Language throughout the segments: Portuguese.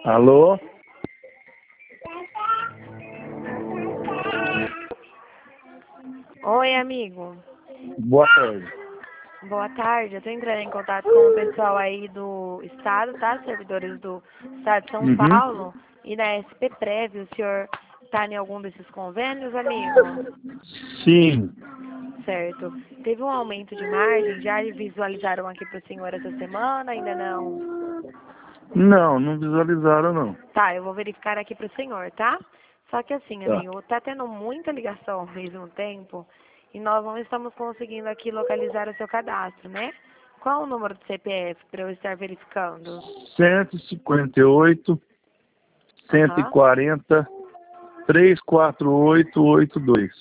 Alô? Oi, amigo. Boa tarde. Boa tarde. Eu tô entrando em contato com o pessoal aí do estado, tá? Servidores do estado de São Uhum. Paulo e da SP Prévio. O senhor tá em algum desses convênios, amigo? Sim. Certo. Teve um aumento de margem? Já visualizaram aqui pro senhor essa semana? Ainda não? Não, não visualizaram, não. Tá, eu vou verificar aqui pro senhor, tá? Só que assim, Tá. amigo, tá tendo muita ligação ao mesmo tempo e nós não estamos conseguindo aqui localizar o seu cadastro, né? Qual o número do CPF para eu estar verificando? 158, Aham. 140, 34882.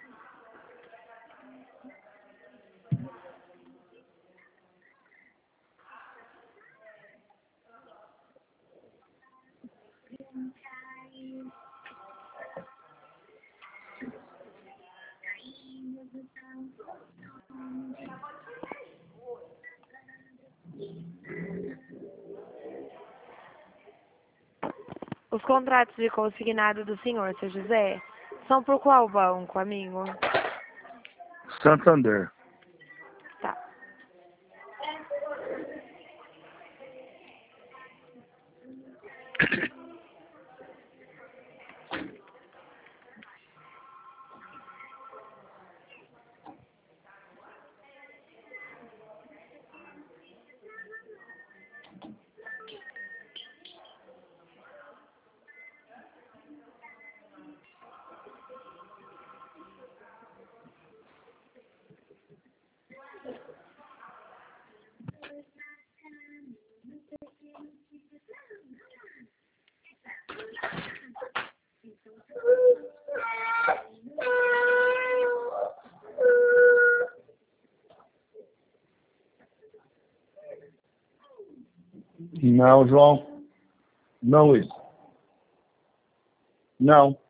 Os contratos de consignado do senhor, seu José, são por qual banco, amigo? Santander. Tá. Não, João. Não, Luiz. Não.